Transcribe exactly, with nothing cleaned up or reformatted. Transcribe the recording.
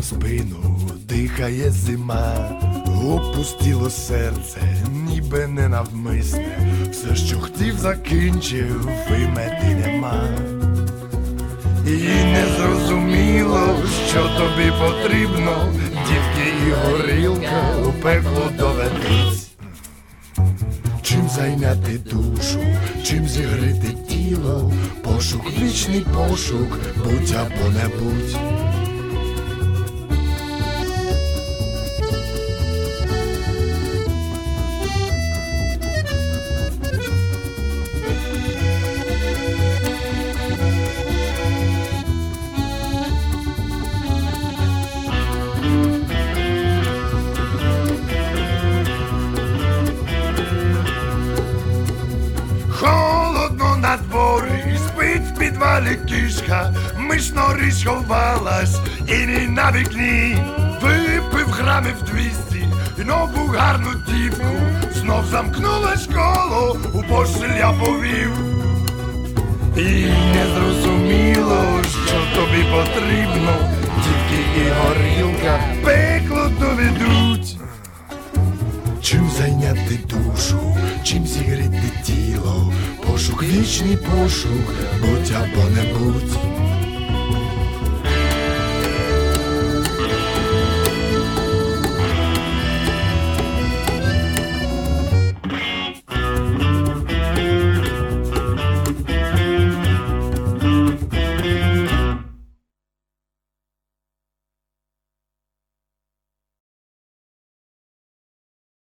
спину дихає зима, опустіло серце, ніби ненавмисне, все, що хотів, закінчив, і мети нема. І не зрозуміло, що тобі потрібно, дівки і горілка у пекло доведуть. Чим зайняти душу, чим зігріти тіло, пошук, вічний пошук, будь або не будь. Холодно на дворі, спить в підвалі кішка, миш норіч ховалась і не на вікні. Випив грамів двісті і нову гарну дівку, знов замкнула школу, у постіль я повів. І не зрозуміло, що тобі потрібно, дівки і горілка пекло доведуть. Чим зайняти душу, чим зігріти тіло, пошук, вічний пошук, будь або не будь.